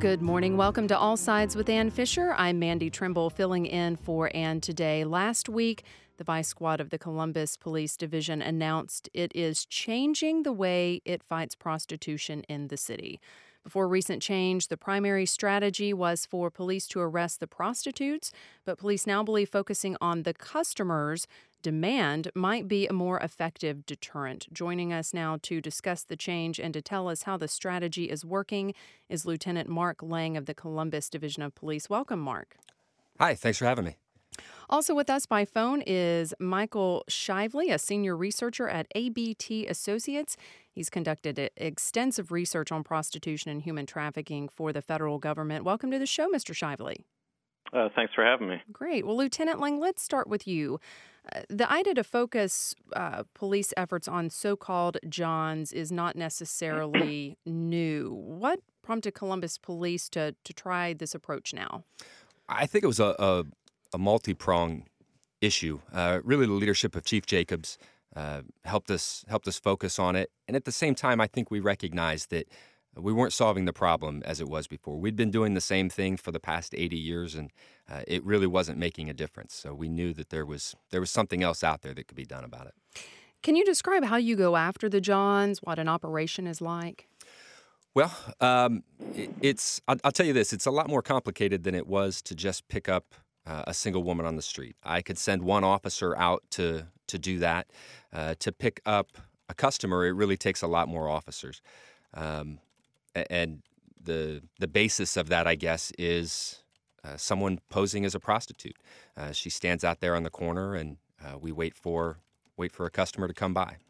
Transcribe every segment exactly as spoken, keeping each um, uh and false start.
Good morning. Welcome to All Sides with Ann Fisher. I'm Mandy Trimble filling in for Ann today. Last week, the Vice Squad of the Columbus Police Division announced it is changing the way it fights prostitution in the city. Before recent change, the primary strategy was for police to arrest the prostitutes, but police now believe focusing on the customers' demand might be a more effective deterrent. Joining us now to discuss the change and to tell us how the strategy is working is Lieutenant Mark Lang of the Columbus Division of Police. Welcome, Mark. Hi, thanks for having me. Also with us by phone is Michael Shively, a senior researcher at A B T Associates. He's conducted extensive research on prostitution and human trafficking for the federal government. Welcome to the show, Mister Shively. Uh, thanks for having me. Great. Well, Lieutenant Lang, let's start with you. Uh, the idea to focus uh, police efforts on so-called Johns is not necessarily new. What prompted Columbus Police to to try this approach now? I think it was a, a, a multi-pronged issue. Uh, really, the leadership of Chief Jacobs uh, helped us helped us focus on it, and at the same time, I think we recognized that we weren't solving the problem as it was before. We'd been doing the same thing for the past eighty years, and uh, it really wasn't making a difference. So we knew that there was there was something else out there that could be done about it. Can you describe how you go after the Johns, what an operation is like? Well, um, it, it's I'll, I'll tell you this. It's a lot more complicated than it was to just pick up uh, a single woman on the street. I could send one officer out to, to do that. Uh, to pick up a customer, it really takes a lot more officers. Um, And the the basis of that, I guess, is uh, someone posing as a prostitute. Uh, she stands out there on the corner, and uh, we wait for wait for a customer to come by.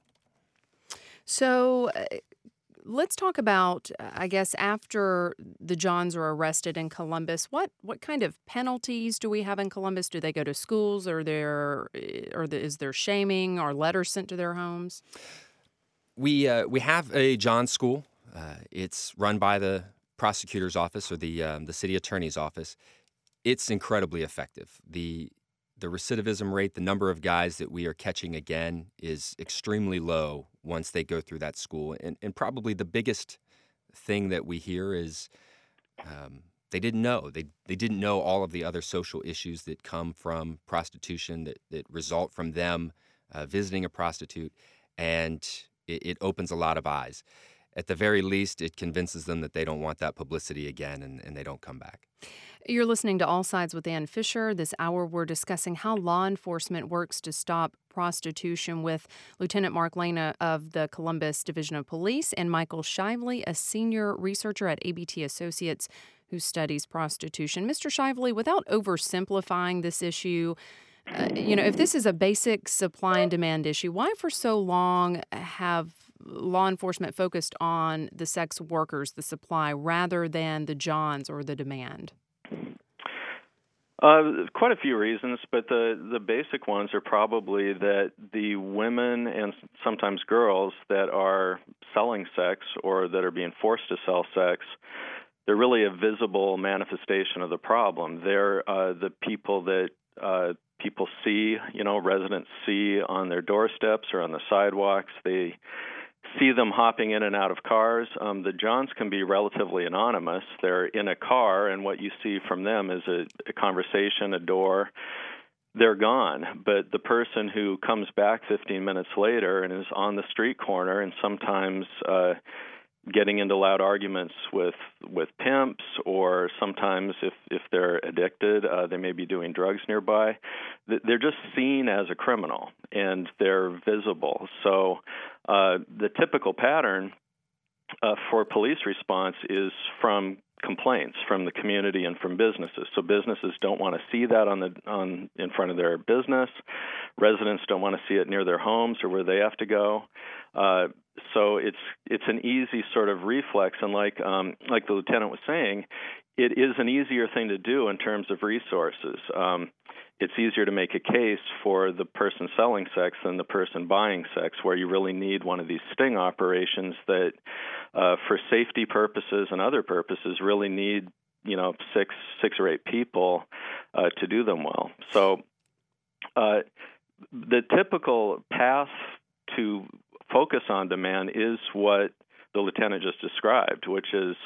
So uh, let's talk about, I guess, after the Johns are arrested in Columbus, what, what kind of penalties do we have in Columbus? Do they go to schools? Or there, or the, is there shaming or letters sent to their homes? We uh, we have a John school. Uh, it's run by the prosecutor's office or the um, the city attorney's office. It's incredibly effective. The the recidivism rate, the number of guys that we are catching again, is extremely low once they go through that school. And, and probably the biggest thing that we hear is um, they didn't know. They they didn't know all of the other social issues that come from prostitution, that, that result from them uh, visiting a prostitute. And it, it opens a lot of eyes. At the very least, it convinces them that they don't want that publicity again, and, and they don't come back. You're listening to All Sides with Ann Fisher. This hour, we're discussing how law enforcement works to stop prostitution with Lieutenant Mark Lang of the Columbus Division of Police and Michael Shively, a senior researcher at A B T Associates who studies prostitution. Mister Shively, without oversimplifying this issue, uh, you know, if this is a basic supply and demand issue, why for so long have law enforcement focused on the sex workers, the supply, rather than the Johns or the demand? Uh, quite a few reasons, but the, the basic ones are probably that the women and sometimes girls that are selling sex or that are being forced to sell sex, they're really a visible manifestation of the problem. They're uh, the people that uh, people see, you know, residents see on their doorsteps or on the sidewalks. They see them hopping in and out of cars. Um, the Johns can be relatively anonymous. They're in a car, and what you see from them is a, a conversation, a door. They're gone. But the person who comes back fifteen minutes later and is on the street corner and sometimes uh, getting into loud arguments with with pimps, or sometimes if, if they're addicted, uh, they may be doing drugs nearby. They're just seen as a criminal, and they're visible. So uh, the typical pattern uh, for police response is from complaints from the community and from businesses. So businesses don't want to see that on the on in front of their business. Residents don't want to see it near their homes or where they have to go. Uh, so it's it's an easy sort of reflex, and like um, like the lieutenant was saying, it is an easier thing to do in terms of resources. Um, it's easier to make a case for the person selling sex than the person buying sex, where you really need one of these sting operations that, uh, for safety purposes and other purposes, really need you know six six or eight people uh, to do them well. So uh, the typical path to focus on demand is what the lieutenant just described, which is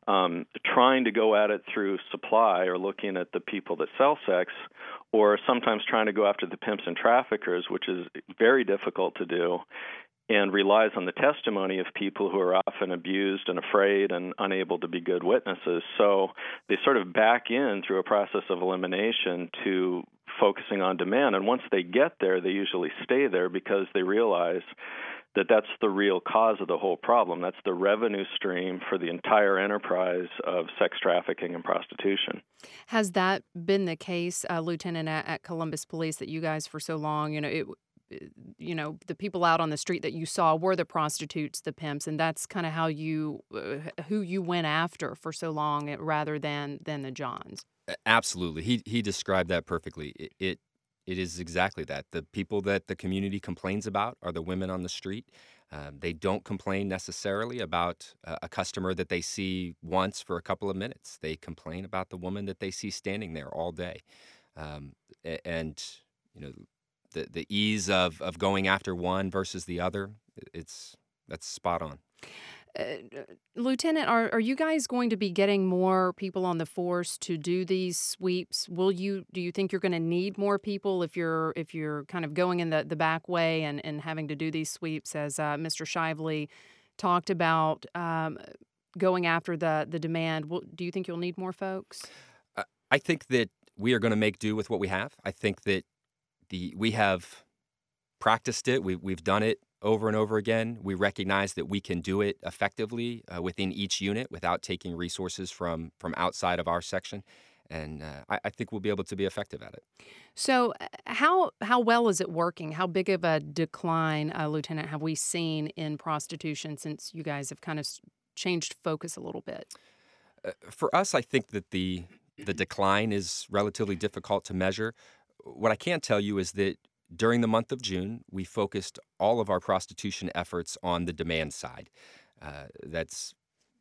um, trying to go at it through supply or looking at the people that sell sex, or sometimes trying to go after the pimps and traffickers, which is very difficult to do, and relies on the testimony of people who are often abused and afraid and unable to be good witnesses. So they sort of back in through a process of elimination to focusing on demand. And once they get there, they usually stay there because they realize that that's the real cause of the whole problem. That's the revenue stream for the entire enterprise of sex trafficking and prostitution. Has that been the case, uh, Lieutenant, at, at Columbus Police, that you guys for so long, you know, it, you know, the people out on the street that you saw were the prostitutes, the pimps, and that's kind of how you, uh, who you went after for so long, rather than than the Johns? Absolutely, he he described that perfectly. It, it it is exactly that. The people that the community complains about are the women on the street. Uh, they don't complain necessarily about uh, a customer that they see once for a couple of minutes. They complain about the woman that they see standing there all day, um, a- and you know. The, the ease of, of going after one versus the other, it's that's spot on. Uh, Lieutenant, are, are you guys going to be getting more people on the force to do these sweeps? Will you do you think you're going to need more people if you're if you're kind of going in the, the back way and, and having to do these sweeps, as uh, Mister Shively talked about, um, going after the, the demand? Will, do you think you'll need more folks? I, I think that we are going to make do with what we have. I think that The, we have practiced it. We, we've done it over and over again. We recognize that we can do it effectively uh, within each unit without taking resources from, from outside of our section. And uh, I, I think we'll be able to be effective at it. So uh, how how well is it working? How big of a decline, uh, Lieutenant, have we seen in prostitution since you guys have kind of changed focus a little bit? Uh, for us, I think that the the decline is relatively difficult to measure. What I can tell you is that during the month of June, we focused all of our prostitution efforts on the demand side. Uh, that's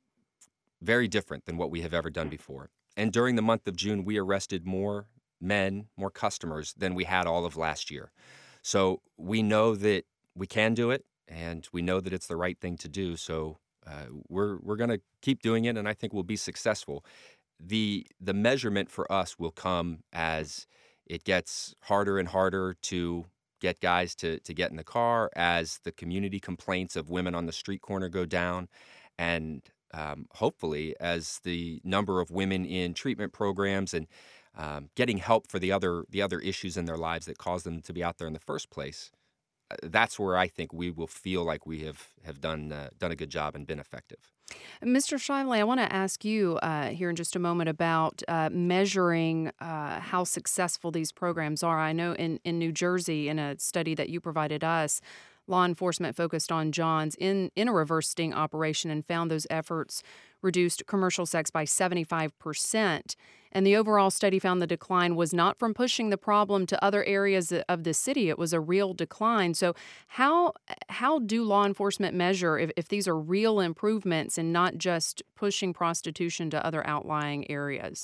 very different than what we have ever done before. And during the month of June, we arrested more men, more customers than we had all of last year. So we know that we can do it, and we know that it's the right thing to do. So uh, we're we're going to keep doing it, and I think we'll be successful. The the measurement for us will come as it gets harder and harder to get guys to, to get in the car, as the community complaints of women on the street corner go down, and um, hopefully as the number of women in treatment programs and um, getting help for the other the other issues in their lives that cause them to be out there in the first place. uh, That's where I think we will feel like we have have done uh, done a good job and been effective. Mister Shively, I want to ask you uh, here in just a moment about uh, measuring uh, how successful these programs are. I know in, in New Jersey, in a study that you provided us, law enforcement focused on Johns in, in a reverse sting operation and found those efforts reduced commercial sex by seventy-five percent. And the overall study found the decline was not from pushing the problem to other areas of the city. It was a real decline. So how how do law enforcement measure if, if these are real improvements and not just pushing prostitution to other outlying areas?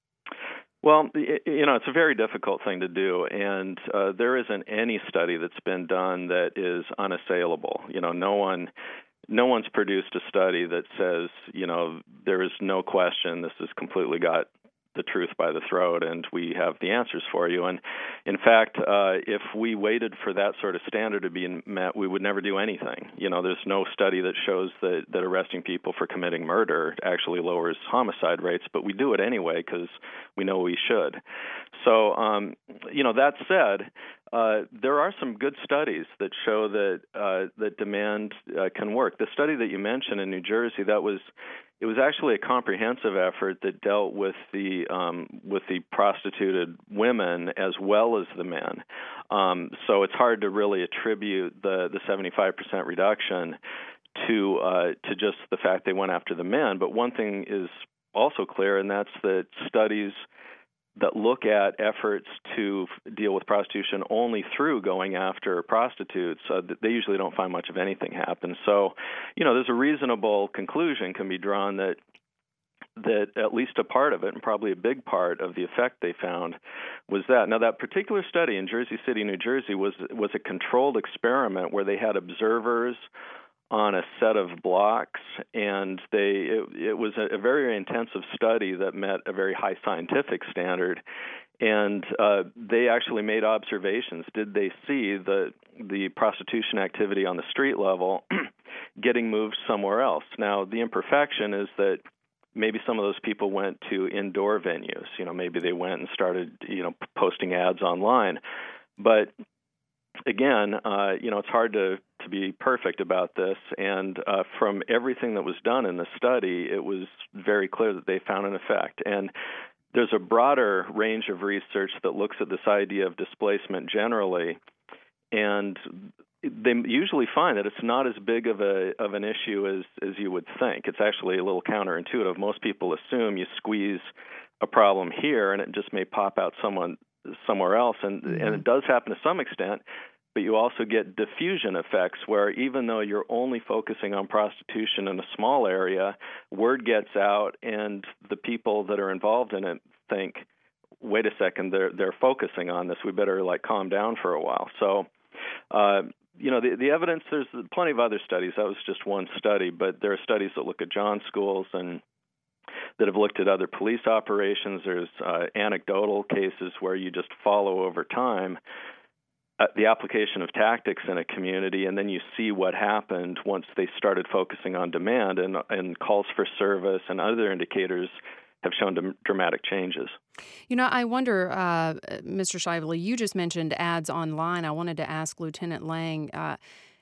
Well, you know, it's a very difficult thing to do, and uh, there isn't any study that's been done that is unassailable. You know, no one, no one's produced a study that says, you know, there is no question this has completely got the truth by the throat, and we have the answers for you. And in fact, uh, if we waited for that sort of standard to be met, we would never do anything. You know, there's no study that shows that, that arresting people for committing murder actually lowers homicide rates, but we do it anyway because we know we should. So, um, you know, that said, uh, there are some good studies that show that uh, that demand uh, can work. The study that you mentioned in New Jersey, that was It was actually a comprehensive effort that dealt with the um, with the prostituted women as well as the men. Um, so it's hard to really attribute the the seventy-five percent reduction to uh, to just the fact they went after the men. But one thing is also clear, and that's that studies that look at efforts to deal with prostitution only through going after prostitutes, uh, they usually don't find much of anything happen. So, you know, there's a reasonable conclusion can be drawn that that at least a part of it, and probably a big part of the effect they found, was that. Now, that particular study in Jersey City, New Jersey, was was a controlled experiment where they had observers on a set of blocks, and they it, it was a, a very intensive study that met a very high scientific standard. And uh, they actually made observations. Did they see the the prostitution activity on the street level getting moved somewhere else? Now, the imperfection is that maybe some of those people went to indoor venues. You know, maybe they went and started, you know, posting ads online. But again, uh, you know, it's hard to, to be perfect about this. And uh, from everything that was done in the study, it was very clear that they found an effect. And there's a broader range of research that looks at this idea of displacement generally, and they usually find that it's not as big of a of an issue as, as you would think. It's actually a little counterintuitive. Most people assume you squeeze a problem here and it just may pop out someone somewhere else, and mm-hmm. and it does happen to some extent. But you also get diffusion effects where even though you're only focusing on prostitution in a small area, word gets out and the people that are involved in it think, wait a second, they're they're focusing on this. We better like calm down for a while. So, uh, you know, the, the evidence, there's plenty of other studies. That was just one study, but there are studies that look at John schools and that have looked at other police operations. There's uh, anecdotal cases where you just follow over time Uh, the application of tactics in a community, and then you see what happened once they started focusing on demand, and, and calls for service and other indicators have shown d- dramatic changes. You know, I wonder, uh, Mister Shively, you just mentioned ads online. I wanted to ask Lieutenant Lang, uh,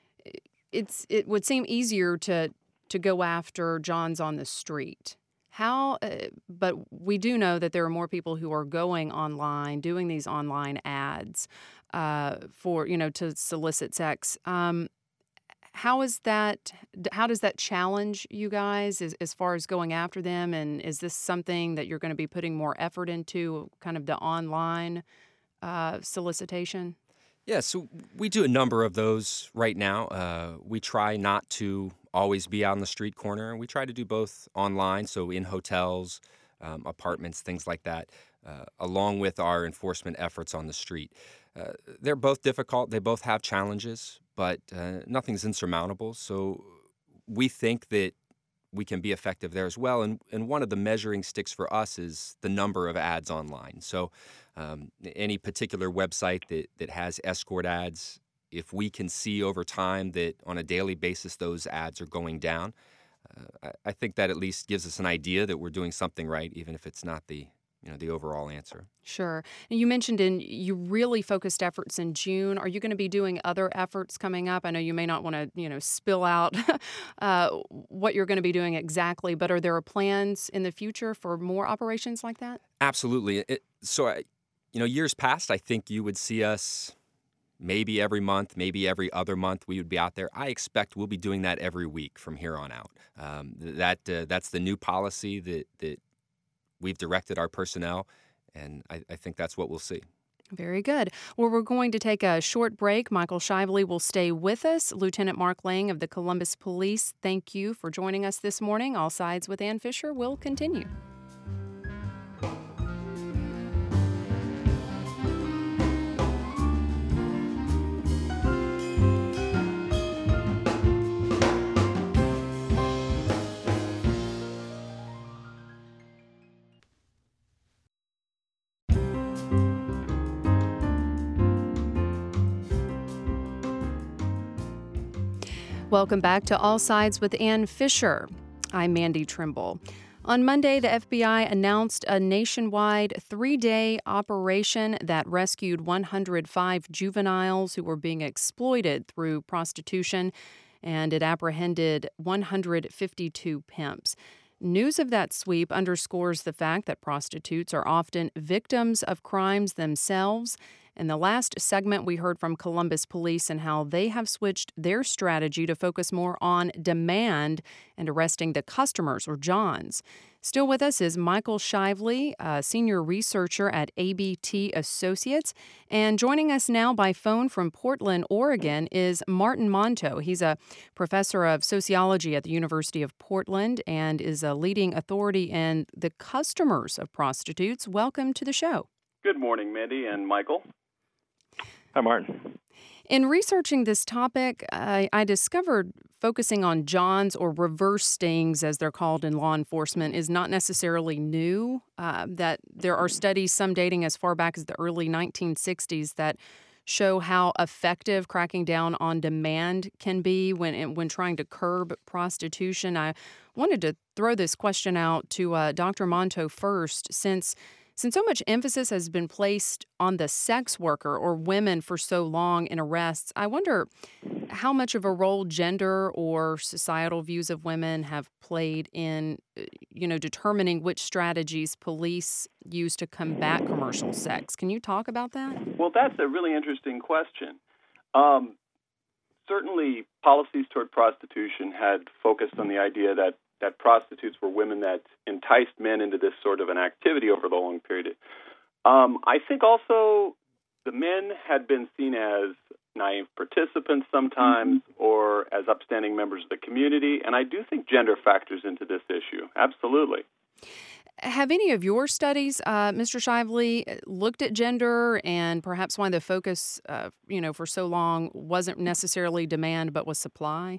it's it would seem easier to, to go after Johns on the street. How, uh, but we do know that there are more people who are going online, doing these online ads uh, for, you know, to solicit sex. Um, how is that, how does that challenge you guys as, as far as going after them? And is this something that you're going to be putting more effort into, kind of the online uh, solicitation? Yeah, so we do a number of those right now. Uh, we try not to always be out on the street corner. We try to do both online, so in hotels, um, apartments, things like that, uh, along with our enforcement efforts on the street. Uh, they're both difficult. They both have challenges, but uh, nothing's insurmountable. So we think that we can be effective there as well. And, and one of the measuring sticks for us is the number of ads online. So um, any particular website that, that has escort ads, if we can see over time that on a daily basis those ads are going down, uh, I, I think that at least gives us an idea that we're doing something right, even if it's not the you know the overall answer. Sure. And you mentioned in you really focused efforts in June. Are you going to be doing other efforts coming up? I know you may not want to you know spill out uh, what you're going to be doing exactly, but are there plans in the future for more operations like that? Absolutely. It, so, I, you know, years past, I think you would see us maybe every month, maybe every other month we would be out there. I expect we'll be doing that every week from here on out. Um, that uh, that's the new policy that that we've directed our personnel, and I, I think that's what we'll see. Very good. Well, we're going to take a short break. Michael Shively will stay with us. Lieutenant Mark Lang of the Columbus Police, thank you for joining us this morning. All Sides with Ann Fisher will continue. Welcome back to All Sides with Ann Fisher. I'm Mandy Trimble. On Monday, the F B I announced a nationwide three-day operation that rescued one hundred five juveniles who were being exploited through prostitution, and it apprehended one hundred fifty-two pimps. News of that sweep underscores the fact that prostitutes are often victims of crimes themselves. In the last segment, we heard from Columbus Police and how they have switched their strategy to focus more on demand and arresting the customers, or Johns. Still with us is Michael Shively, a senior researcher at A B T Associates. And joining us now by phone from Portland, Oregon, is Martin Monto. He's a professor of sociology at the University of Portland and is a leading authority in the customers of prostitutes. Welcome to the show. Good morning, Mandy and Michael. Hi, Martin. In researching this topic, I, I discovered focusing on Johns or reverse stings, as they're called in law enforcement, is not necessarily new. Uh, that there are studies, some dating as far back as the early nineteen sixties, that show how effective cracking down on demand can be when when trying to curb prostitution. I wanted to throw this question out to uh, Doctor Monto first, since since so much emphasis has been placed on the sex worker or women for so long in arrests. I wonder how much of a role gender or societal views of women have played in, uh, you know, determining which strategies police use to combat commercial sex. Can you talk about that? Well, that's a really interesting question. Um, certainly, policies toward prostitution had focused on the idea that, that prostitutes were women that enticed men into this sort of an activity over the long period. Um, I think also the men had been seen as naive participants sometimes, mm-hmm. or as upstanding members of the community, and I do think gender factors into this issue. Absolutely. Have any of your studies, uh, Mister Shively, looked at gender and perhaps why the focus, uh, you know, for so long wasn't necessarily demand but was supply?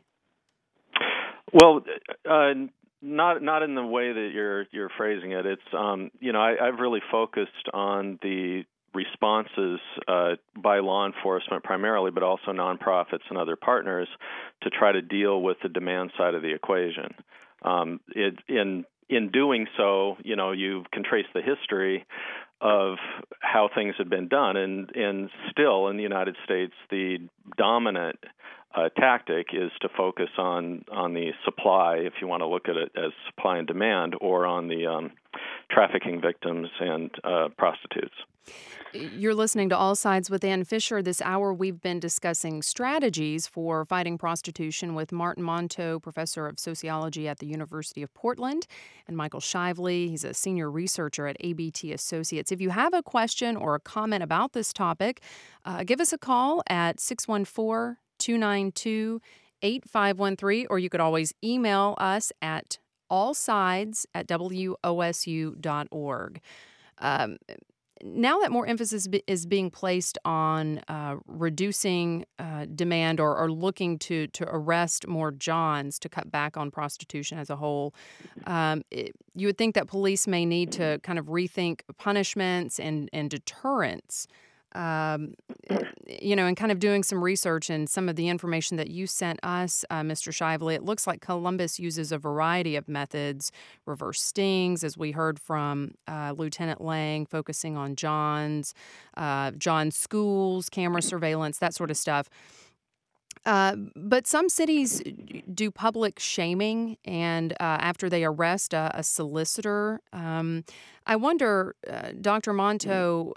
Well, uh, not not in the way that you're you're phrasing it. It's um, you know I, I've really focused on the responses uh, by law enforcement primarily, but also nonprofits and other partners to try to deal with the demand side of the equation. Um, it, in in doing so, you know, you can trace the history of how things have been done, and and still in the United States, the dominant uh, tactic is to focus on on the supply, if you want to look at it as supply and demand, or on the um, trafficking victims and uh, prostitutes. You're listening to All Sides with Ann Fisher. This hour, we've been discussing strategies for fighting prostitution with Martin Monto, professor of sociology at the University of Portland, and Michael Shively. He's a senior researcher at A B T Associates. If you have a question or a comment about this topic, uh, give us a call at six one four, two nine two, eight five one three, or you could always email us at allsides at w o s u dot org. Um, Now that more emphasis is being placed on uh, reducing uh, demand or, or looking to, to arrest more Johns to cut back on prostitution as a whole, um, it, you would think that police may need to kind of rethink punishments and, and deterrence. Um, you know, and kind of doing some research and some of the information that you sent us, uh, Mister Shively, it looks like Columbus uses a variety of methods, reverse stings, as we heard from uh, Lieutenant Lang, focusing on Johns, uh, John's schools, camera surveillance, that sort of stuff. Uh, but some cities do public shaming, and uh, after they arrest a, a solicitor, um, I wonder, uh, Doctor Monto,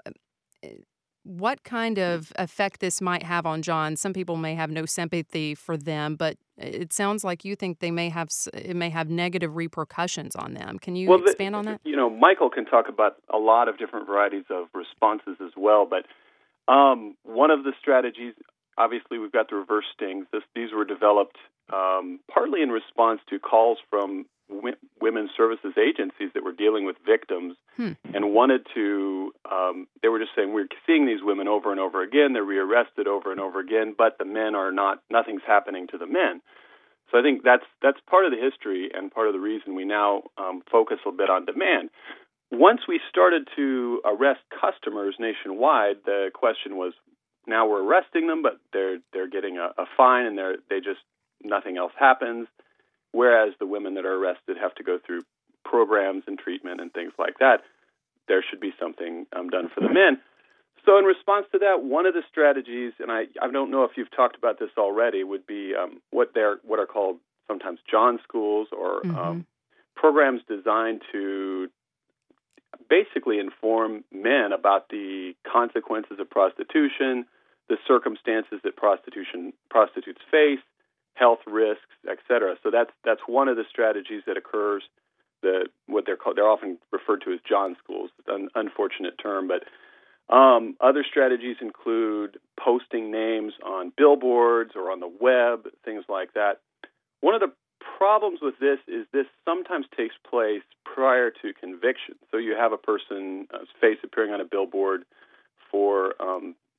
what kind of effect this might have on John. Some people may have no sympathy for them, but it sounds like you think they may have it may have negative repercussions on them. Can you well, expand the, on that? You know, Michael can talk about a lot of different varieties of responses as well, but um, one of the strategies, obviously, we've got the reverse stings. This, these were developed um, partly in response to calls from w- women's services agencies that were dealing with victims hmm. and wanted to, um, they were just saying, we're seeing these women over and over again, they're rearrested over and over again, but the men are not, nothing's happening to the men. So I think that's that's part of the history and part of the reason we now um, focus a bit on demand. Once we started to arrest customers nationwide, the question was, now we're arresting them, but they're they're getting a, a fine, and they're they just nothing else happens. Whereas the women that are arrested have to go through programs and treatment and things like that. There should be something um, done for the men. So in response to that, one of the strategies, and I, I don't know if you've talked about this already, would be um, what they're what are called sometimes John schools, or mm-hmm. um, programs designed to basically inform men about the consequences of prostitution, the circumstances that prostitution prostitutes face, health risks, et cetera. So that's that's one of the strategies that occurs. The what they're called they're often referred to as John schools. It's an unfortunate term, but um, other strategies include posting names on billboards or on the web, things like that. One of the problems with this is this sometimes takes place prior to conviction. So you have a person's face appearing on a billboard for um,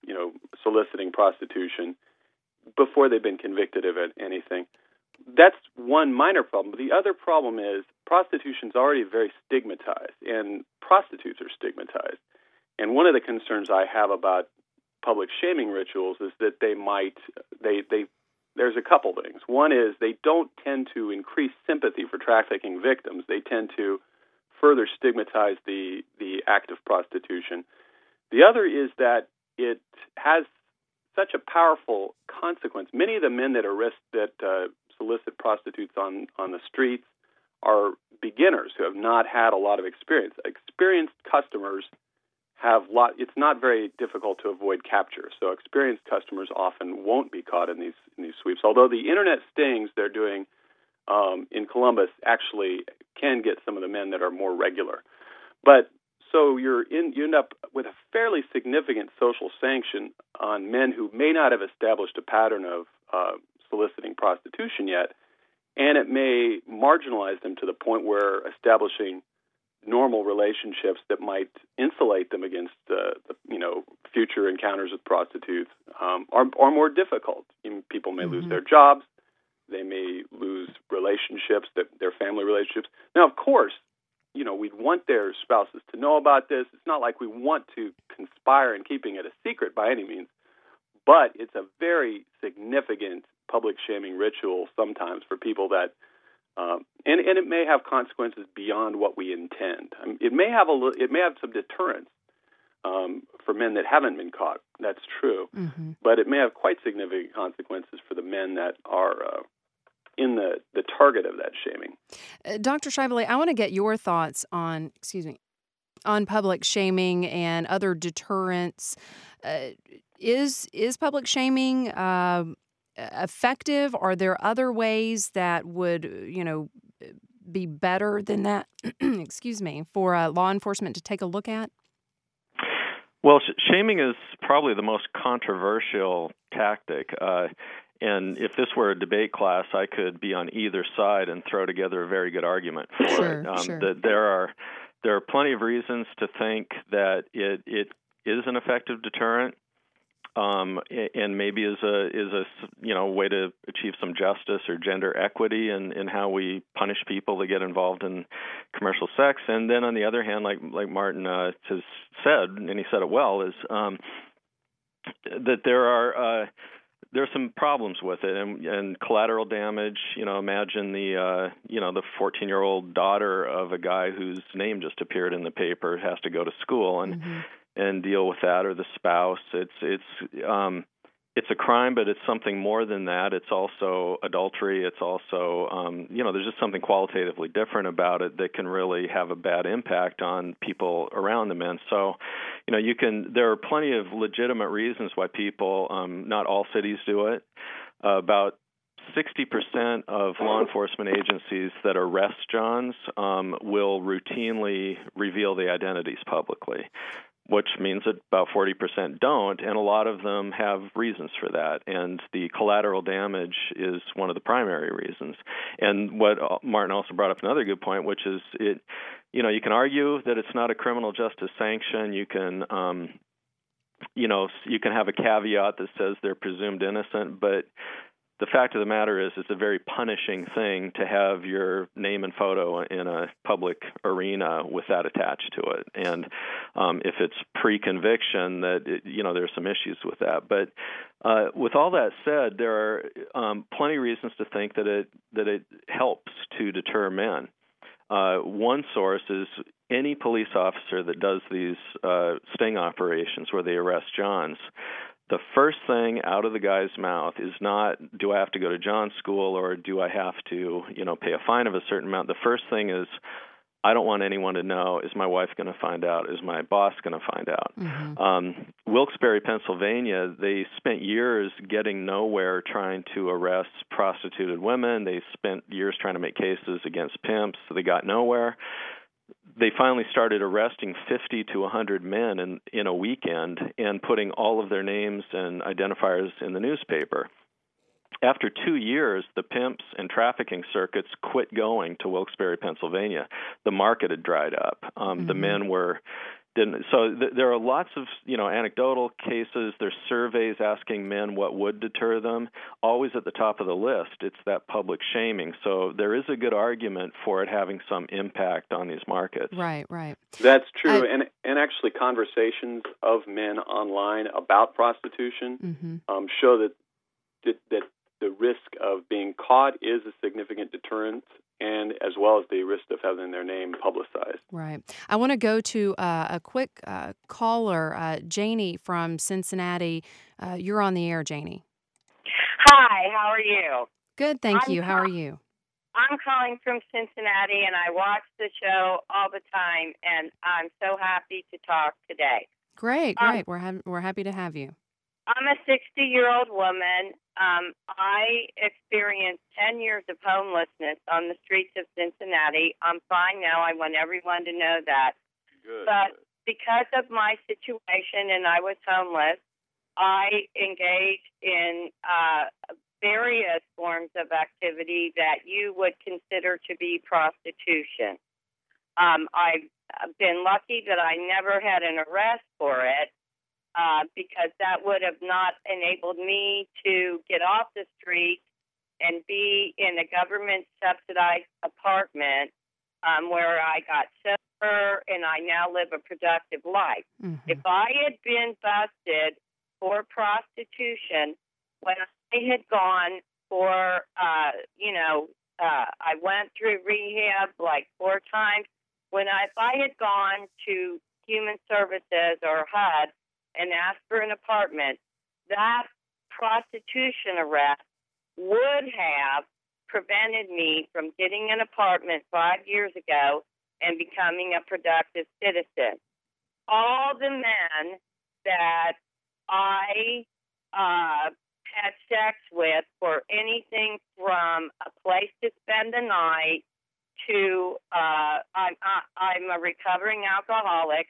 you know, soliciting prostitution before they've been convicted of it, anything. That's one minor problem. But the other problem is prostitution is already very stigmatized, and prostitutes are stigmatized. And one of the concerns I have about public shaming rituals is that they might, they, they, there's a couple things. One is they don't tend to increase sympathy for trafficking victims. They tend to further stigmatize the, the act of prostitution. The other is that it has such a powerful consequence. Many of the men that arrest, that uh, solicit prostitutes on, on the streets are beginners who have not had a lot of experience. Experienced customers have lot. It's not very difficult to avoid capture. So experienced customers often won't be caught in these in these sweeps. Although the internet stings they're doing um, in Columbus actually can get some of the men that are more regular. But so you're in, you end up with a fairly significant social sanction on men who may not have established a pattern of uh, soliciting prostitution yet, and it may marginalize them to the point where establishing normal relationships that might insulate them against uh, the, you know, future encounters with prostitutes um, are, are more difficult. People may mm-hmm. lose their jobs. They may lose relationships, that their family relationships. Now, of course, you know, we'd want their spouses to know about this. It's not like we want to conspire in keeping it a secret by any means, but it's a very significant public shaming ritual sometimes for people that Um, and, and it may have consequences beyond what we intend. I mean, it may have a little, it may have some deterrence um, for men that haven't been caught. That's true, mm-hmm. but it may have quite significant consequences for the men that are uh, in the, the target of that shaming. Uh, Doctor Shively, I want to get your thoughts on, excuse me, on public shaming and other deterrents. Uh, is is public shaming Uh, effective? Are there other ways that would, you know, be better than that, excuse me, for uh, law enforcement to take a look at? Well, sh- shaming is probably the most controversial tactic. Uh, and if this were a debate class, I could be on either side and throw together a very good argument for sure, it. Um, sure. the, there are there are plenty of reasons to think that it it is an effective deterrent. Um, and maybe is a is a you know way to achieve some justice or gender equity in, in how we punish people that get involved in commercial sex. And then on the other hand, like like Martin uh, has said, and he said it well, is um, that there are uh, there are some problems with it, and, and collateral damage. You know, imagine the uh, you know the fourteen-year-old daughter of a guy whose name just appeared in the paper has to go to school and. Mm-hmm. and deal with that, or the spouse. It's it's um, it's a crime, but it's something more than that. It's also adultery. It's also um, you know there's just something qualitatively different about it that can really have a bad impact on people around them. And so, you know, you can there are plenty of legitimate reasons why people. Um, not all cities do it. Uh, about sixty percent of law enforcement agencies that arrest Johns um, will routinely reveal the identities publicly, which means that about forty percent don't, and a lot of them have reasons for that. And the collateral damage is one of the primary reasons. And what Martin also brought up another good point, which is it, you know, you can argue that it's not a criminal justice sanction. You can, um, you know, you can have a caveat that says they're presumed innocent, but the fact of the matter is it's a very punishing thing to have your name and photo in a public arena with that attached to it. And um, if it's pre-conviction, that it, you know there's some issues with that. But uh, with all that said, there are um, plenty of reasons to think that it that it helps to deter men. Uh, one source is any police officer that does these uh, sting operations where they arrest Johns. The first thing out of the guy's mouth is not, do I have to go to John school or do I have to, you know, pay a fine of a certain amount? The first thing is, I don't want anyone to know. Is my wife going to find out? Is my boss going to find out? Mm-hmm. Um, Wilkes-Barre, Pennsylvania, they spent years getting nowhere trying to arrest prostituted women. They spent years trying to make cases against pimps. So they got nowhere. They finally started arresting fifty to one hundred men in, in a weekend and putting all of their names and identifiers in the newspaper. After two years, the pimps and trafficking circuits quit going to Wilkes-Barre, Pennsylvania. The market had dried up. Um, mm-hmm. The men were didn't. So th- there are lots of, you know, anecdotal cases. There's surveys asking men what would deter them. Always at the top of the list, it's that public shaming. So there is a good argument for it having some impact on these markets. Right, right. That's true. I, and and actually conversations of men online about prostitution mm-hmm. um, show that, that that the risk of being caught is a significant deterrent, and as well as the risk of having their name publicized. Right. I want to go to uh, a quick uh, caller, uh, Janie from Cincinnati. Uh, you're on the air, Janie. Hi, how are you? Good, thank I'm you. How ca- are you? I'm calling from Cincinnati, and I watch the show all the time, and I'm so happy to talk today. Great, Um, great. We're ha- we're happy to have you. I'm a sixty-year-old woman. Um, I experienced ten years of homelessness on the streets of Cincinnati. I'm fine now. I want everyone to know that. Good. But because of my situation and I was homeless, I engaged in uh, various forms of activity that you would consider to be prostitution. Um, I've been lucky that I never had an arrest for it. Uh, because that would have not enabled me to get off the street and be in a government-subsidized apartment um, where I got sober and I now live a productive life. Mm-hmm. If I had been busted for prostitution when I had gone for, uh, you know, uh, I went through rehab like four times. When I, if I had gone to Human Services or H U D and asked for an apartment, that prostitution arrest would have prevented me from getting an apartment five years ago and becoming a productive citizen. All the men that I uh, had sex with for anything from a place to spend the night to uh, I'm, I'm a recovering alcoholic.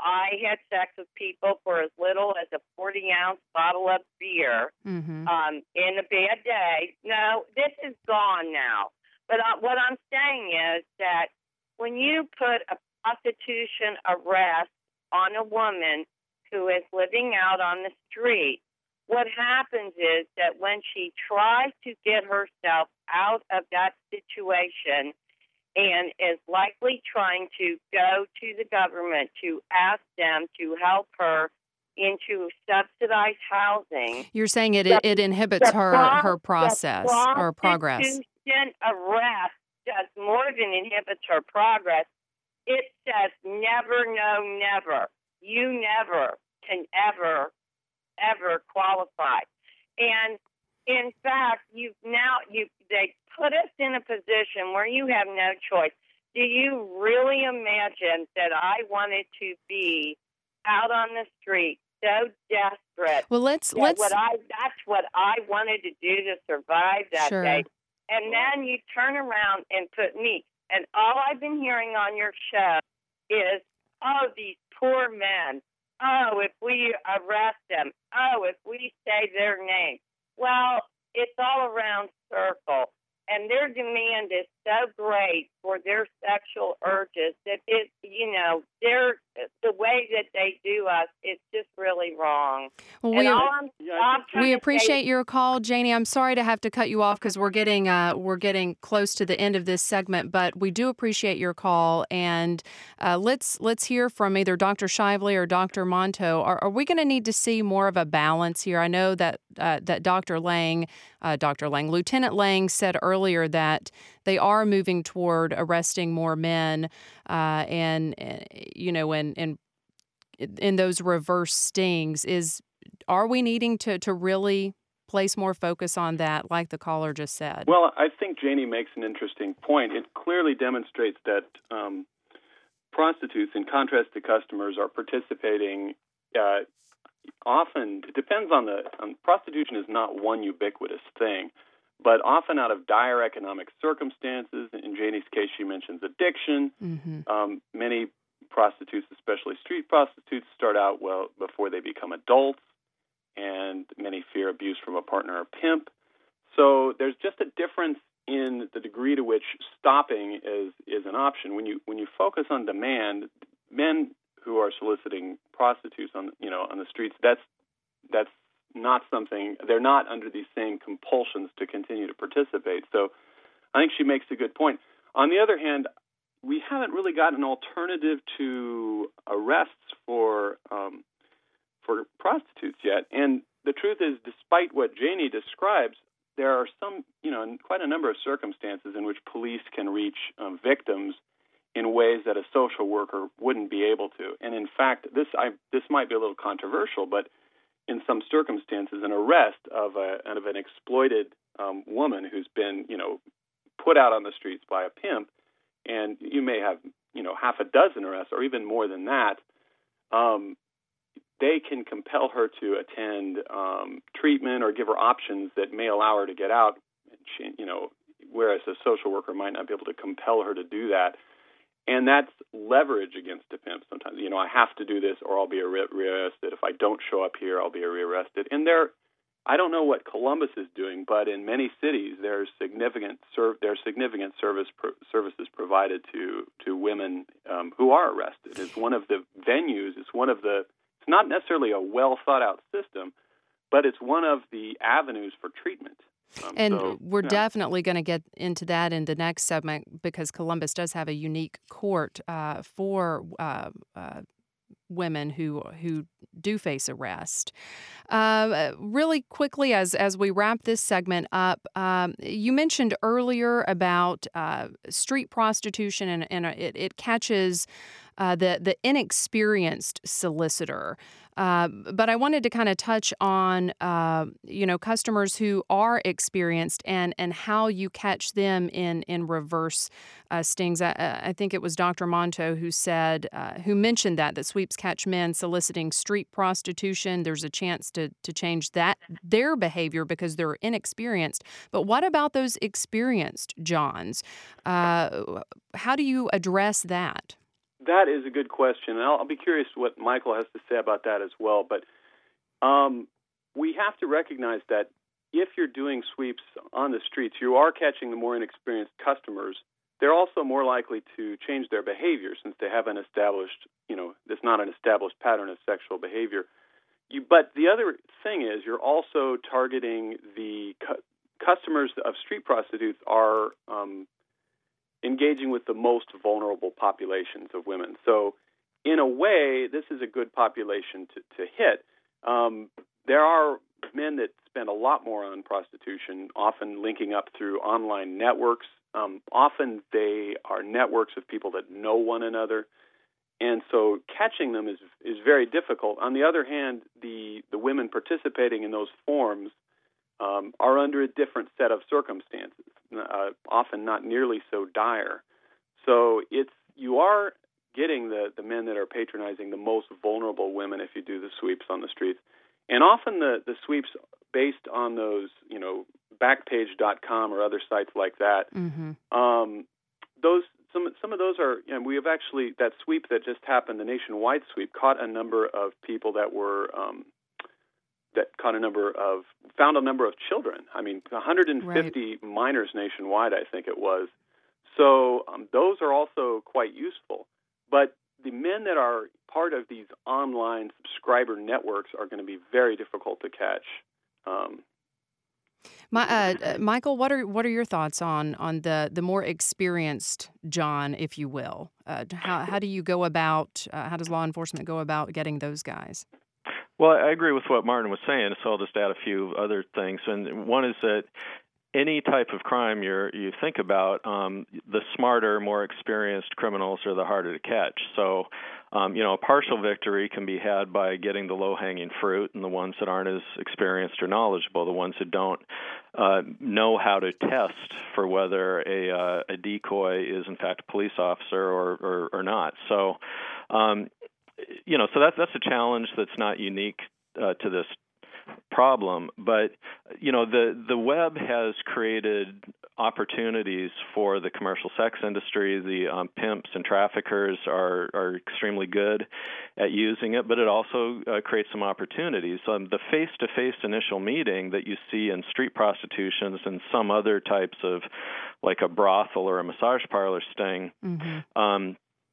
I had sex with people for as little as a forty-ounce bottle of beer Mm-hmm. um, in a bad day. No, this is gone now. But uh, what I'm saying is that when you put a prostitution arrest on a woman who is living out on the street, what happens is that when she tries to get herself out of that situation and is likely trying to go to the government to ask them to help her into subsidized housing. You're saying it the, it inhibits her pro- her process or progress. The prostitution arrest does more than inhibits her progress. It says never, no, never. You never can ever, ever qualify. And in fact, you've now you they put us in a position where you have no choice. Do you really imagine that I wanted to be out on the street so desperate? Well, let's that let's. What I that's what I wanted to do to survive that Sure. day. And then you turn around and put me. And all I've been hearing on your show is, oh, these poor men. Oh, if we arrest them. Oh, if we say their name. Well, it's all around circle, and their demand is so great for their sexual urges that it, you know, they're the way that they do us. It's just really wrong. Well, and we all I'm, all I'm trying we to appreciate say, your call, Janie. I'm sorry to have to cut you off because we're getting uh, we're getting close to the end of this segment, but we do appreciate your call, and uh, let's let's hear from either Doctor Shively or Doctor Monto. Are, are we going to need to see more of a balance here? I know that uh, that Doctor Lang, uh, Doctor Lang, Lieutenant Lang said earlier that they are moving toward arresting more men, uh, and, and you know, and and in those reverse stings. Is are we needing to to really place more focus on that, like the caller just said? Well, I think Janie makes an interesting point. It clearly demonstrates that um, prostitutes, in contrast to customers, are participating. Uh, often, it depends on the. Um, prostitution is not one ubiquitous thing, but often out of dire economic circumstances. In Janie's case, she mentions addiction. Mm-hmm. Um, many prostitutes, especially street prostitutes, start out well before they become adults, and many fear abuse from a partner or pimp. So there's just a difference in the degree to which stopping is is an option. When you when you focus on demand, men who are soliciting prostitutes on you know on the streets. That's that's not something. They're not under these same compulsions to continue to participate. So I think she makes a good point. On the other hand, we haven't really got an alternative to arrests for um, for prostitutes yet. And the truth is, despite what Janie describes, there are some, you know, quite a number of circumstances in which police can reach um, victims in ways that a social worker wouldn't be able to. And in fact, this I, this might be a little controversial, but in some circumstances, an arrest of a of an exploited um, woman who's been, you know, put out on the streets by a pimp, and you may have, you know, half a dozen arrests or even more than that. Um, they can compel her to attend um, treatment or give her options that may allow her to get out. She, you know, whereas a social worker might not be able to compel her to do that. And that's leverage against a pimp sometimes. You know, I have to do this or I'll be rearrested. If I don't show up here, I'll be rearrested. And there, I don't know what Columbus is doing, but in many cities, there's significant serv- there are significant service pro- services provided to to women um, who are arrested. It's one of the venues. It's one of the. It's not necessarily a well thought out system, but it's one of the avenues for treatment. Um, and so, we're yeah. definitely going to get into that in the next segment because Columbus does have a unique court uh, for uh, uh, women who who do face arrest. Uh, really quickly, as as we wrap this segment up, um, you mentioned earlier about uh, street prostitution, and, and it, it catches uh, the the inexperienced solicitor. Uh, but I wanted to kind of touch on, uh, you know, customers who are experienced and, and how you catch them in in reverse uh, stings. I, I think it was Doctor Monto who said, uh, who mentioned that that sweeps catch men soliciting street prostitution. There's a chance to to change that their behavior because they're inexperienced. But what about those experienced Johns? Uh, how do you address that? That is a good question, and I'll, I'll be curious what Michael has to say about that as well. But um, we have to recognize that if you're doing sweeps on the streets, you are catching the more inexperienced customers. They're also more likely to change their behavior since they have an established, you know, there's not an established pattern of sexual behavior. You, but the other thing is you're also targeting the cu- customers of street prostitutes are um, engaging with the most vulnerable populations of women. So in a way, this is a good population to, to hit. Um, there are men that spend a lot more on prostitution, often linking up through online networks. Um, often they are networks of people that know one another. And so catching them is is very difficult. On the other hand, the, the women participating in those forums um, are under a different set of circumstances, uh, often not nearly so dire. So it's you are getting the, the men that are patronizing the most vulnerable women if you do the sweeps on the streets. And often the, the sweeps based on those, you know, Backpage dot com or other sites like that, Mm-hmm. um, those some some of those are, you know, we have actually, that sweep that just happened, the nationwide sweep, caught a number of people that were, um, that caught a number of, found a number of children. I mean, one hundred fifty right. minors nationwide, I think it was. So um, those are also quite useful. But the men that are part of these online subscriber networks are going to be very difficult to catch. Um, My, uh, Michael, what are what are your thoughts on on the, the more experienced John, if you will? Uh, how how do you go about? Uh, how does law enforcement go about getting those guys? Well, I agree with what Martin was saying, so I'll just add a few other things. And one is that any type of crime you're, you think about, um, the smarter, more experienced criminals are the harder to catch. So, um, you know, a partial victory can be had by getting the low-hanging fruit, and the ones that aren't as experienced or knowledgeable, the ones that don't uh, know how to test for whether a, uh, a decoy is in fact a police officer or, or, or not. So, um, you know, so that's that's a challenge that's not unique uh, to this problem, but you know the the web has created opportunities for the commercial sex industry. The um, pimps and traffickers are are extremely good at using it, but it also uh, creates some opportunities. Um, the face-to-face initial meeting that you see in street prostitutions and some other types of, like a brothel or a massage parlor sting. Mm-hmm. Um,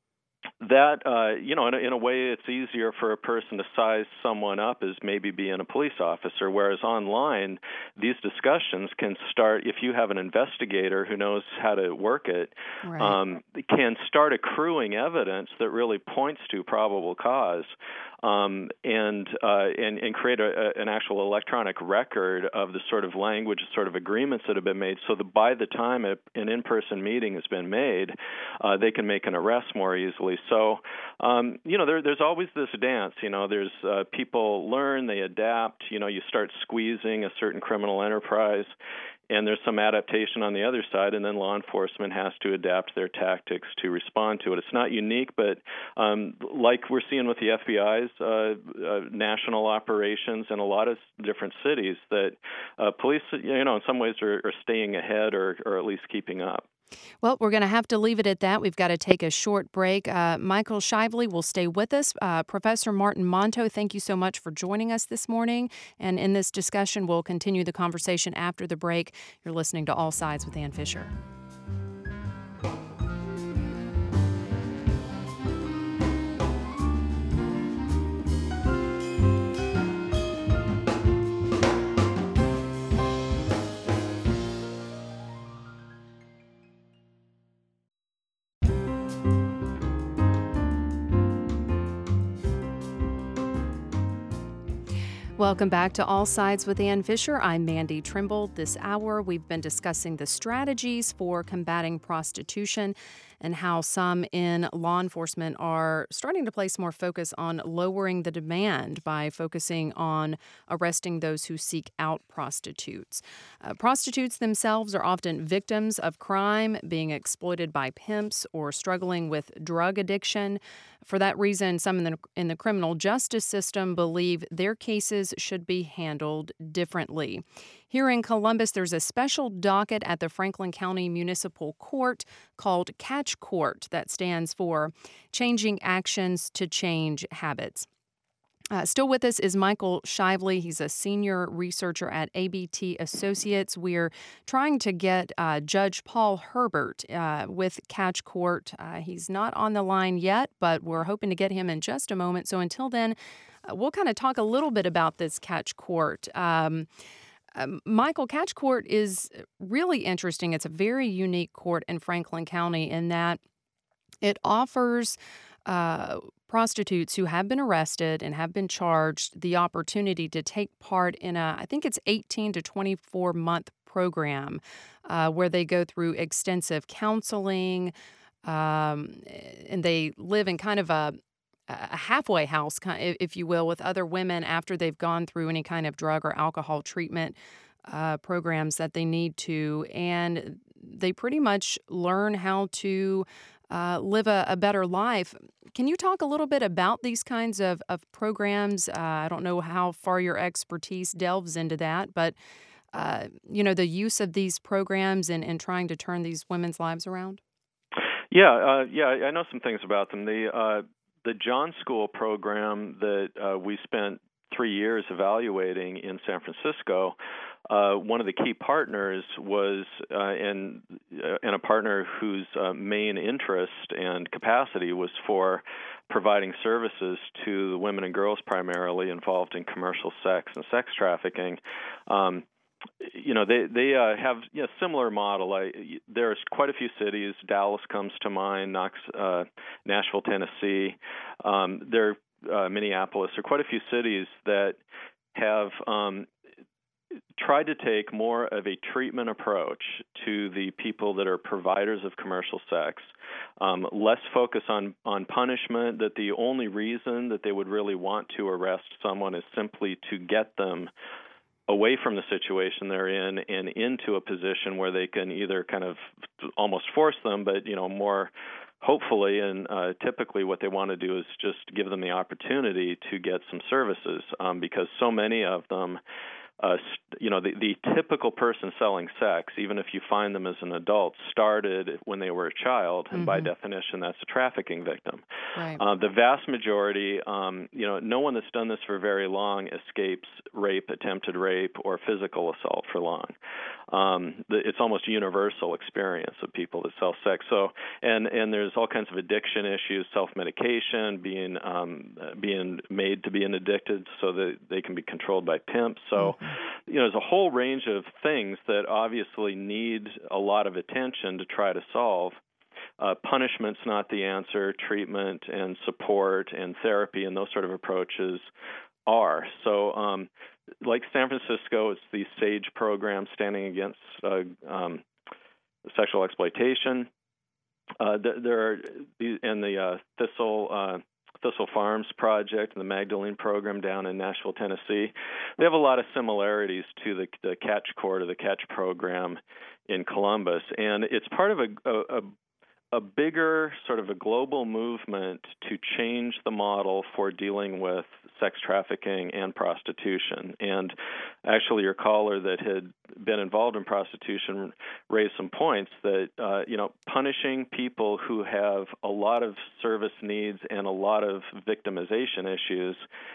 that, uh, you know, in a, in a way, it's easier for a person to size someone up as maybe being a police officer, whereas online, these discussions can start, if you have an investigator who knows how to work it, Right. um, can start accruing evidence that really points to probable cause. Um, and, uh, and and create a, a, an actual electronic record of the sort of language, sort of agreements that have been made, so that by the time a, an in-person meeting has been made, uh, they can make an arrest more easily. So, um, you know, there, there's always this dance. You know, there's uh, people learn, they adapt. You know, you start squeezing a certain criminal enterprise, and there's some adaptation on the other side, and then law enforcement has to adapt their tactics to respond to it. It's not unique, but um, like we're seeing with the F B I's uh, uh, national operations in a lot of different cities, that uh, police, you know, in some ways are, are staying ahead or, or at least keeping up. Well, we're going to have to leave it at that. We've got to take a short break. Uh, Michael Shively will stay with us. Uh, Professor Martin Monto, thank you so much for joining us this morning. And in this discussion, we'll continue the conversation after the break. You're listening to All Sides with Ann Fisher. Welcome back to All Sides with Ann Fisher. I'm Mandy Trimble. This hour, we've been discussing the strategies for combating prostitution and how some in law enforcement are starting to place more focus on lowering the demand by focusing on arresting those who seek out prostitutes. Uh, prostitutes themselves are often victims of crime, being exploited by pimps or struggling with drug addiction. For that reason, some in the, in the criminal justice system believe their cases should be handled differently. Here in Columbus, there's a special docket at the Franklin County Municipal Court called Catch Court that stands for Changing Actions to Change Habits. Uh, still with us is Michael Shively. He's a senior researcher at A B T Associates. We're trying to get uh, Judge Paul Herbert uh, with Catch Court. Uh, he's not on the line yet, but we're hoping to get him in just a moment. So until then, uh, we'll kind of talk a little bit about this Catch Court. Um, um, Michael, Catch Court is really interesting. It's a very unique court in Franklin County in that it offers uh, prostitutes who have been arrested and have been charged the opportunity to take part in a, I think it's eighteen to twenty-four month program uh, where they go through extensive counseling um, and they live in kind of a, a halfway house, if you will, with other women after they've gone through any kind of drug or alcohol treatment uh, programs that they need to. And they pretty much learn how to Uh, live a, a better life. Can you talk a little bit about these kinds of, of programs? Uh, I don't know how far your expertise delves into that, but, uh, you know, the use of these programs and, and trying to turn these women's lives around? Yeah, uh, yeah, I know some things about them. The, uh, the John School program that uh, we spent three years evaluating in San Francisco, uh, one of the key partners was, uh, and, uh, and a partner whose uh, main interest and capacity was for providing services to the women and girls primarily involved in commercial sex and sex trafficking. Um, You know, they they uh, have a you know, similar model. I, there's quite a few cities. Dallas comes to mind. Knox, uh, Nashville, Tennessee. Um, there, uh, Minneapolis. There are quite a few cities that have um, tried to take more of a treatment approach to the people that are providers of commercial sex. Um, less focus on on punishment. That the only reason that they would really want to arrest someone is simply to get them away from the situation they're in and into a position where they can either kind of almost force them, but, you know, more hopefully and uh, typically what they want to do is just give them the opportunity to get some services um, because so many of them uh, st- you know, the, the typical person selling sex, even if you find them as an adult, started when they were a child, and mm-hmm. by definition, that's a trafficking victim. Right. Uh, the vast majority, um, you know, no one that's done this for very long escapes rape, attempted rape, or physical assault for long. Um, the, it's almost universal experience of people that sell sex. So, and and there's all kinds of addiction issues, self-medication, being um, being made to being addicted so that they can be controlled by pimps. So, mm-hmm. you know, there's a whole range of things that obviously need a lot of attention to try to solve. Uh, punishment's not the answer. Treatment and support and therapy and those sort of approaches are. So, um, like San Francisco, it's the SAGE program, Standing Against uh, um, Sexual Exploitation. Uh, there are, and the uh, Thistle uh, Thistle Farms Project and the Magdalene program down in Nashville, Tennessee. They have a lot of similarities to the, the Catch Court or the Catch program in Columbus, and it's part of a, a, a bigger sort of a global movement to change the model for dealing with sex trafficking and prostitution. And actually, your caller that had been involved in prostitution raised some points that, uh, you know, punishing people who have a lot of service needs and a lot of victimization issues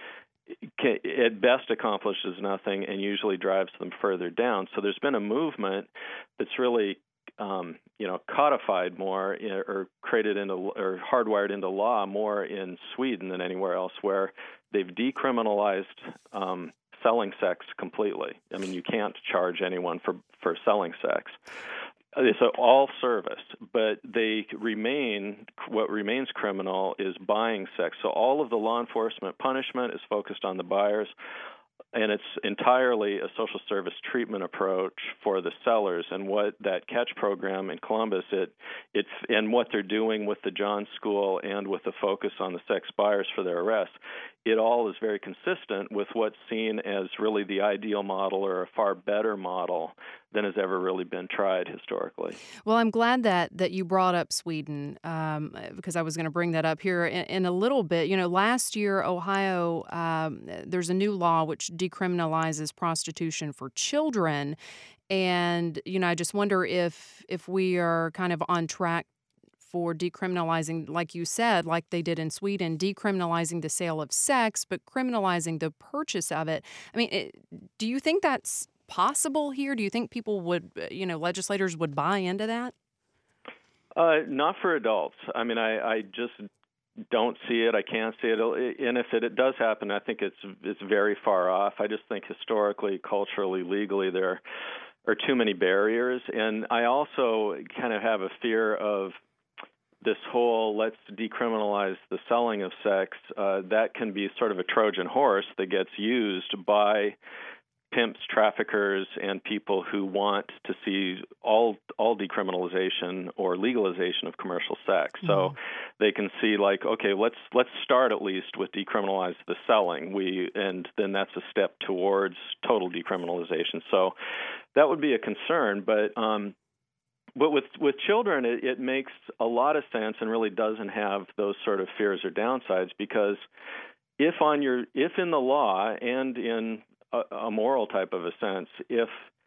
can, at best accomplishes nothing and usually drives them further down. So there's been a movement that's really Um, you know, codified more or created into or hardwired into law more in Sweden than anywhere else, where they've decriminalized um, selling sex completely. I mean, you can't charge anyone for, for selling sex. It's all service, but they remain, what remains criminal is buying sex. So all of the law enforcement punishment is focused on the buyers. And it's entirely a social service treatment approach for the sellers. And what that Catch program in Columbus, it, it, and what they're doing with the John School and with the focus on the sex buyers for their arrests, it all is very consistent with what's seen as really the ideal model or a far better model than has ever really been tried historically. Well, I'm glad that that you brought up Sweden um, because I was going to bring that up here in, in a little bit. You know, last year, Ohio, um, there's a new law which decriminalizes prostitution for children. And, you know, I just wonder if if we are kind of on track for decriminalizing, like you said, like they did in Sweden, decriminalizing the sale of sex, but criminalizing the purchase of it. I mean, it, do you think that's possible here? Do you think people would, you know, legislators would buy into that? Uh, not for adults. I mean, I, I just don't see it. I can't see it. And if it, it does happen, I think it's it's very far off. I just think historically, culturally, legally, there are too many barriers. And I also kind of have a fear of this whole let's decriminalize the selling of sex. Uh, that can be sort of a Trojan horse that gets used by pimps, traffickers, and people who want to see all all decriminalization or legalization of commercial sex. Mm-hmm. So they can see, like, okay, let's let's start at least with decriminalize the selling. We and then that's a step towards total decriminalization. So that would be a concern, but um, but with with children, it, it makes a lot of sense and really doesn't have those sort of fears or downsides, because if on your if in the law and in a moral type of a sense, if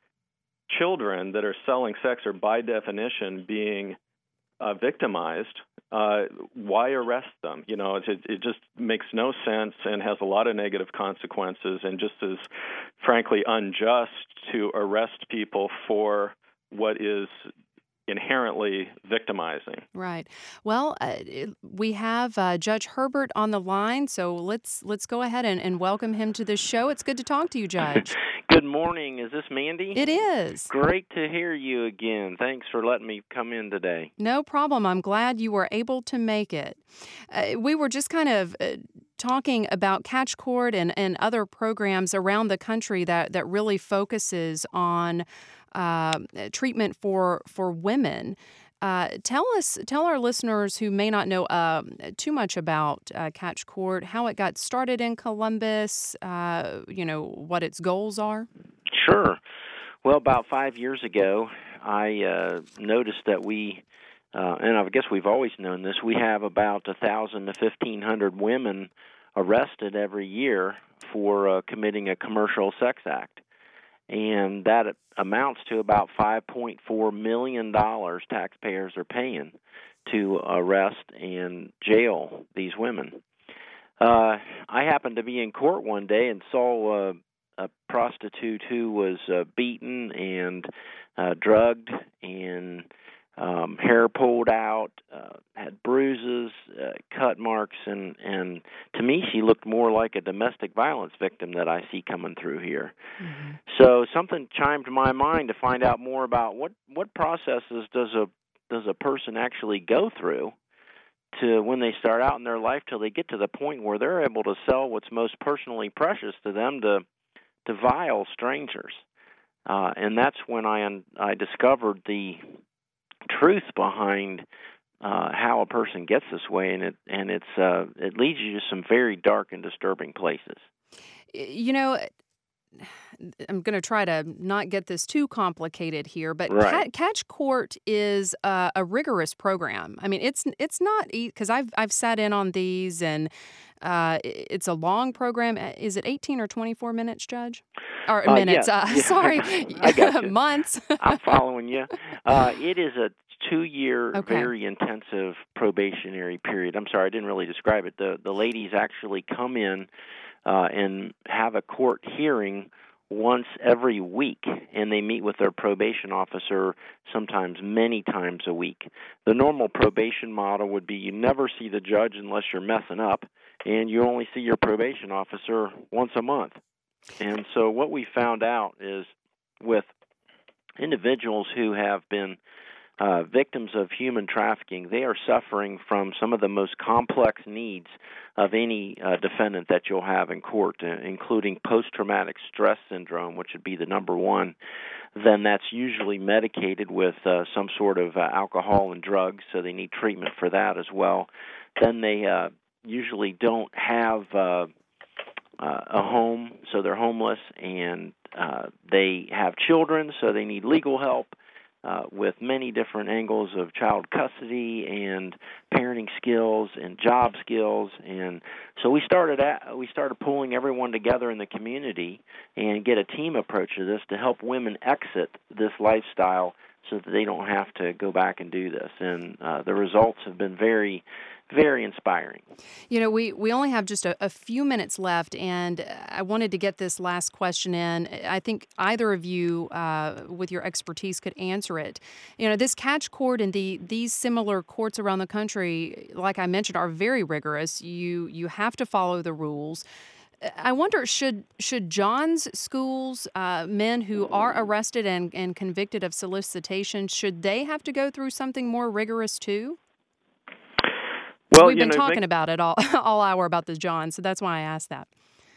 children that are selling sex are by definition being uh, victimized, uh, why arrest them? You know, it, it just makes no sense and has a lot of negative consequences, and just is frankly unjust to arrest people for what is inherently victimizing. Right. Well, uh, we have uh, Judge Herbert on the line, so let's let's go ahead and, and welcome him to the show. It's good to talk to you, Judge. Good morning. Is this Mandy? It is. Great to hear you again. Thanks for letting me come in today. No problem. I'm glad you were able to make it. Uh, we were just kind of Uh, talking about Catch Court and, and other programs around the country that, that really focuses on uh, treatment for for women. Uh, tell us, tell our listeners who may not know uh, too much about uh, Catch Court, how it got started in Columbus, uh, you know, what its goals are. Sure. Well, about five years ago, I uh, noticed that we, uh, and I guess we've always known this, we have about one thousand to fifteen hundred women arrested every year for uh, committing a commercial sex act. and that amounts to about five point four million dollars taxpayers are paying to arrest and jail these women. Uh, I happened to be in court one day and saw uh, a prostitute who was uh, beaten and uh, drugged and um, hair pulled out, uh, had bruises, uh, cut marks, and, and to me she looked more like a domestic violence victim that I see coming through here. Mm-hmm. So something chimed to my mind to find out more about what, what processes does a does a person actually go through to when they start out in their life till they get to the point where they're able to sell what's most personally precious to them to to vile strangers. Uh, and that's when I I discovered the truth behind uh, how a person gets this way, and it and it's uh, it leads you to some very dark and disturbing places. You know, I'm going to try to not get this too complicated here, but right. Catch Court is uh, a rigorous program. I mean, it's it's not because I've I've sat in on these, and uh, it's a long program. Is it eighteen or twenty-four minutes, Judge? Or uh, minutes? Yeah, uh, yeah. Sorry, I got you. Months. I'm following you. Uh, it is a two-year, okay. very intensive probationary period. I'm sorry, I didn't really describe it. The the ladies actually come in uh, and have a court hearing once every week, and they meet with their probation officer sometimes many times a week. The normal probation model would be you never see the judge unless you're messing up, and you only see your probation officer once a month. And so what we found out is with individuals who have been uh, victims of human trafficking, they are suffering from some of the most complex needs of any uh, defendant that you'll have in court, uh, including post-traumatic stress syndrome, which would be the number one. Then that's usually medicated with uh, some sort of uh, alcohol and drugs, so they need treatment for that as well. Then they uh, usually don't have uh, uh, a home, so they're homeless, and uh, they have children, so they need legal help. Uh, with many different angles of child custody and parenting skills and job skills, and so we started at, we started pulling everyone together in the community and get a team approach to this to help women exit this lifestyle so that they don't have to go back and do this. And uh, the results have been very, very inspiring. You know, we, we only have just a, a few minutes left, and I wanted to get this last question in. I think either of you, uh, with your expertise, could answer it. You know, this Catch Court and the these similar courts around the country, like I mentioned, are very rigorous. You you have to follow the rules. I wonder, should should John's schools, uh, men who are arrested and, and convicted of solicitation, should they have to go through something more rigorous too? Well, we've you been know, talking think, about it all all hour about the John, so that's why I asked that.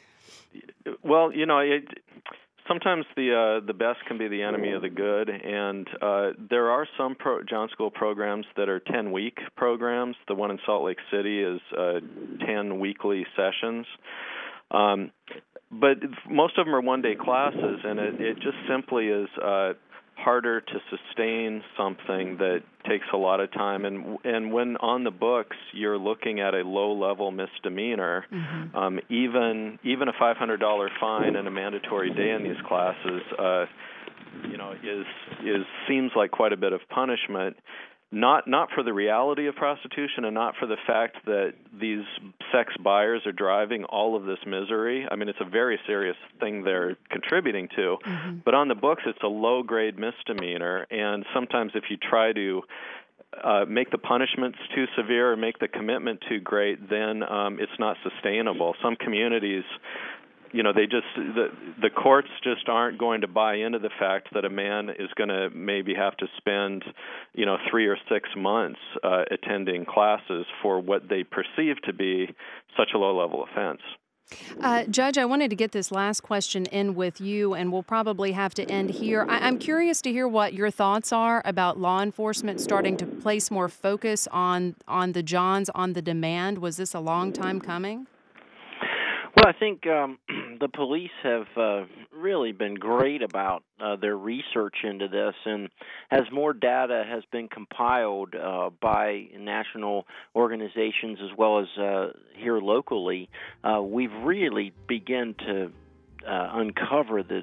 Well, you know, it, sometimes the uh, the best can be the enemy of the good, and uh, there are some pro- John School programs that are ten-week programs. The one in Salt Lake City is uh, ten weekly sessions. Um, but most of them are one-day classes, and it, it just simply is uh, harder to sustain something that takes a lot of time. And and when on the books you're looking at a low-level misdemeanor, mm-hmm. um, even even a five hundred dollars fine and a mandatory day in these classes, uh, you know, is is seems like quite a bit of punishment. Not not for the reality of prostitution and not for the fact that these sex buyers are driving all of this misery. I mean, it's a very serious thing they're contributing to. Mm-hmm. But on the books, it's a low-grade misdemeanor. And sometimes if you try to uh, make the punishments too severe or make the commitment too great, then um, it's not sustainable. Some communities, you know, they just the the courts just aren't going to buy into the fact that a man is going to maybe have to spend, you know, three or six months uh, attending classes for what they perceive to be such a low-level offense. Uh, Judge, I wanted to get this last question in with you, and we'll probably have to end here. I- I'm curious to hear what your thoughts are about law enforcement starting to place more focus on on the Johns, on the demand. Was this a long time coming? Well, I think um, the police have uh, really been great about uh, their research into this, and as more data has been compiled uh, by national organizations as well as uh, here locally, uh, we've really begun to uh, uncover the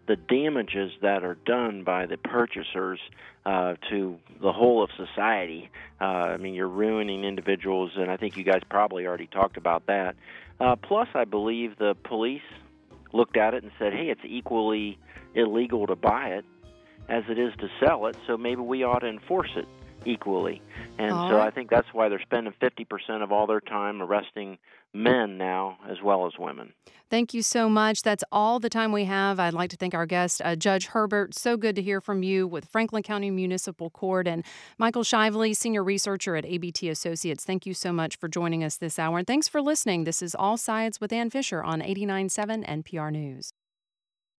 the damages that are done by the purchasers uh, to the whole of society. Uh, I mean, you're ruining individuals, and I think you guys probably already talked about that. Uh, plus, I believe the police looked at it and said, hey, it's equally illegal to buy it as it is to sell it, so maybe we ought to enforce it equally. And all so right. I think that's why they're spending fifty percent of all their time arresting men now as well as women. Thank you so much. That's all the time we have. I'd like to thank our guest, uh, Judge Herbert. So good to hear from you with Franklin County Municipal Court, and Michael Shively, Senior Researcher at A B T Associates. Thank you so much for joining us this hour, and thanks for listening. This is All Sides with Ann Fisher on eighty-nine point seven N P R News.